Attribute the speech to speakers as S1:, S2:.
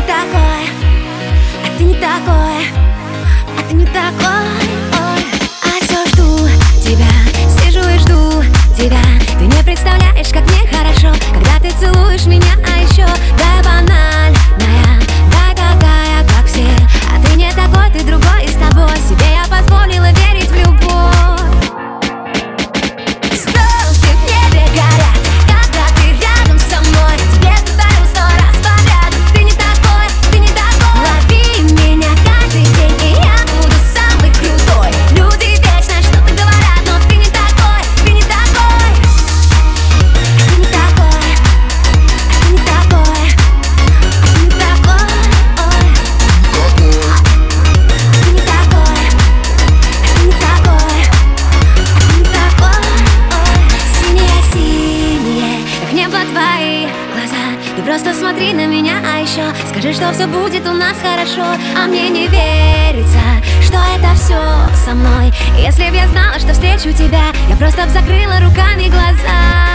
S1: такой, а ты не такой, а ты не такой. Ой. А все жду тебя, сижу и жду тебя. Ты не представляешь, как мне хорошо, когда ты целуешь меня, а еще да банальная, да такая, как все. А ты не такой, ты другой, и с тобой себе я позволила верить в любовь. Звезды в небе горят, когда ты рядом со мной. Тебе повторю 100 раз подряд. Ты не такой, ты не такой. Лови меня каждый день, и я буду самый крутой. Люди вечно что-то говорят, но ты не такой, ты не такой. Ты не такой, ты не такой, ты не такой. Ой. Ты не такой, ты не такой, ты не такой. Ой. Синие-синие, как небо твои глаза. Ты просто смотри на меня, а еще скажи, что все будет у нас хорошо. А мне не верится, что это все со мной. Если б я знала, что встречу тебя, я просто б закрыла руками глаза.